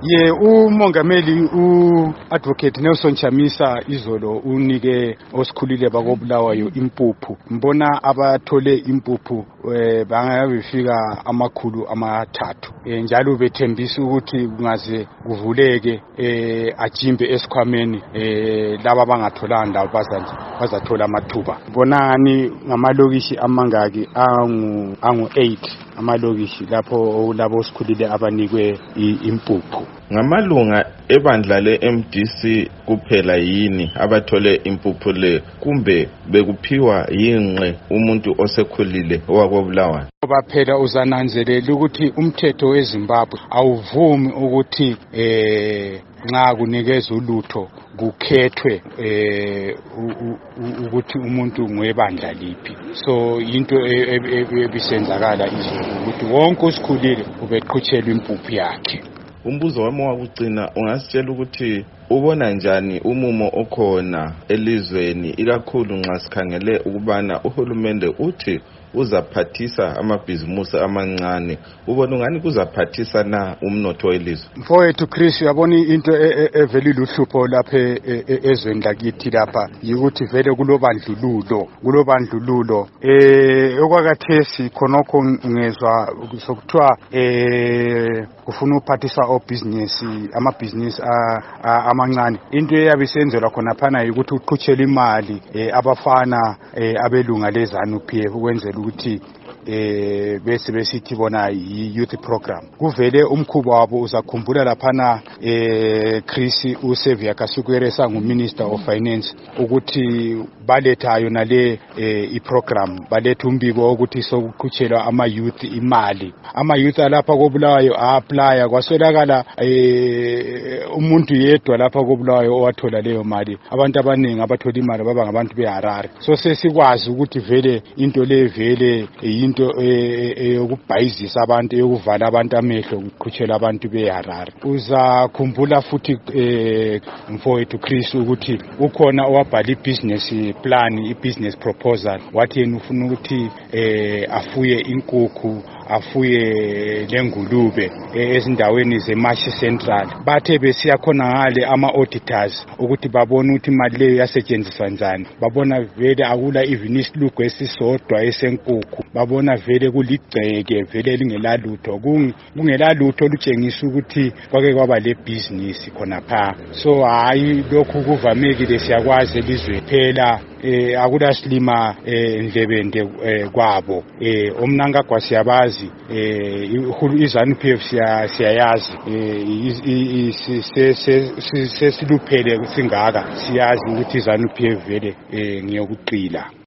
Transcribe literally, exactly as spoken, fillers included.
Ye umongameli u-Advocate Nelson Chamisa izolo unike osikhulile bakobulawayo impuphu. Mbona abathole impuphu eh bangabefika amakhulu amathathu. E, njalo bethembisa ukuthi kungaze kuvuleke eh ajimbe esikhwameni eh laba bangatholanga bazanzi bazathola amathuba. Bonani ngamalokishi amangaki angu angu eight amalokishi lapho labo osikhulile abanikwe impuphu. Ngamalunga ebandla le-M D C kuphela yini abathole impuphu le kumbe bekuphiwa yinqe umuntu osekhulile owakobulawayo? Ngoba phela uzananzelela ukuthi umthetho weZimbabwe awuvumi ukuthi eh nxa kunikeza ulutho kukhethwe eh ukuthi umuntu ngwebandla liphi. So into ebisenzakala izolo ukuthi wonke osikhulile ubeqhutshelwa impuphu yakhe. Umbuzo wami wakugcina ungasitshela ukuthi ubona njani umumo okhona elizweni ikakhulu nxa sikhangele ukubana uhulumende uthi uzaphathisa amabhizimusi amancane. Ubona ngani kuzaphathisa na umnotho welizwe? Mfowethu Chris, uyabona into eveli luhlupho lapha ezweni lakithi lapha yikuthi vele kulobandlululo kulobandlululo eh okwakathesi khonokho ngezwa sokuthiwa eh kufuna uphathisa obusiness amabhizinisi amancane. Into eyabisenzelwa khona phana ukuthi uqhutshele imali abafana abelunga lezanu P F ukwenzela ukuthi eh bese besithi bona youth program. Kuvele umkhuba wabo uzakhumbula laphana eh Chris uSevia Kasukwere sangu Minister of Finance ukuthi baletha yona le iprogram baletha umbiko ukuthi sokuqhutshelwa ama youth imali. Ama youth alapha kobulawayo a-apply kwaswelakala eh umuntu yedwa lapha kobulawayo owathola leyo mali. Abantu abaningi abathola imali baba ngabantu beHarare. So sesikwazi ukuthi vele into le vele into eyokubhayizisa abantu eyokuvala abantu amehlo ukuqhutshela abantu beHarare. Uzakhumbula futhi mfowethu Chris ukuthi ukhona owabhala ibusiness plan ibusiness proposal wathi yena ufuna ukuthi afuye inkukhu afuye lengulube ezindaweni zeMashi Central. Bathe besiya khona ngale ama auditors ukuthi babone ukuthi imali leyo yasetshenziswa njani. Babona vele akula even isilugu esisodwa esenkukhu. Babona vele kuligceke vele lingelalutho kungelalutho olutshengisa ukuthi kwake kwaba le business khona pha. So hayi lokhu kuvamekile siyakwazi elizwe phela eh akula silima endlebende kwabo eh omnanga kwasiyabazi eh iZanu P F siyayazi eh sesiluphele singaka siyazi ukuthi iZanu P F vele ngiyokuqila.